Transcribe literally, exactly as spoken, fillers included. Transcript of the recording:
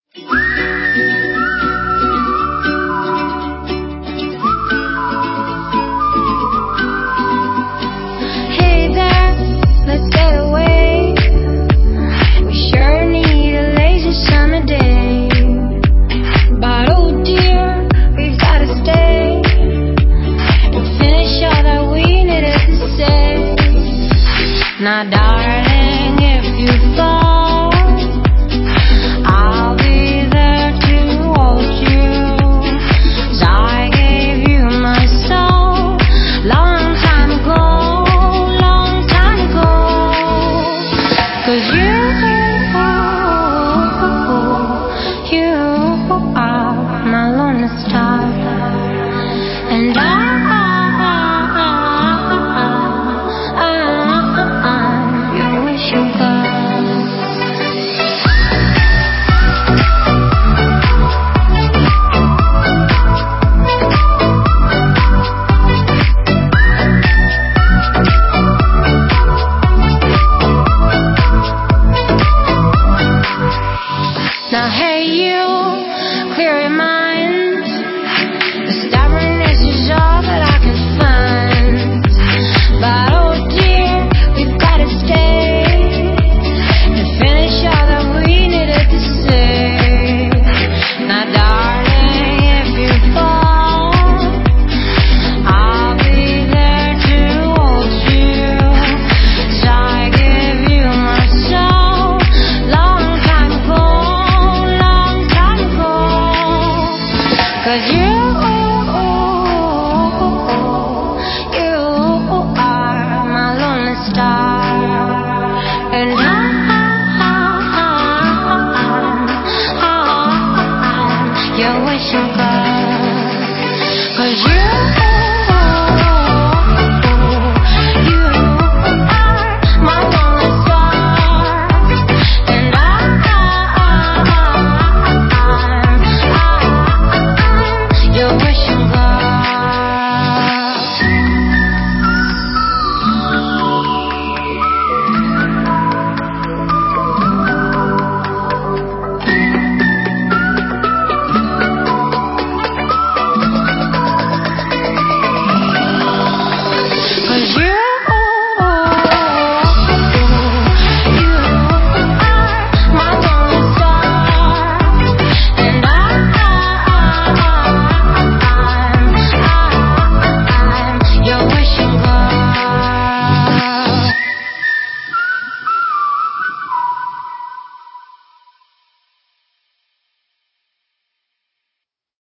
Hey there, let's get away. We sure need a lazy summer day. But oh dear, we've gotta stay and finish all that we needed to say. Now darling, if you fall, I'll be there to hold you. 'Cause I gave you my soul long time ago, long time ago. 'Cause you, you are my lonely star. And I, I'm your wishing girl. Now hey you, clear your mind. The stubbornness is all that I can find. But oh dear, we've gotta stay and finish all that we needed to say. Now darling, if you fall, I'll be there to hold you. 'Cause I gave you my soul long time ago, long time ago. 'Cause you, you are my lonely star. And I, I'm your wishing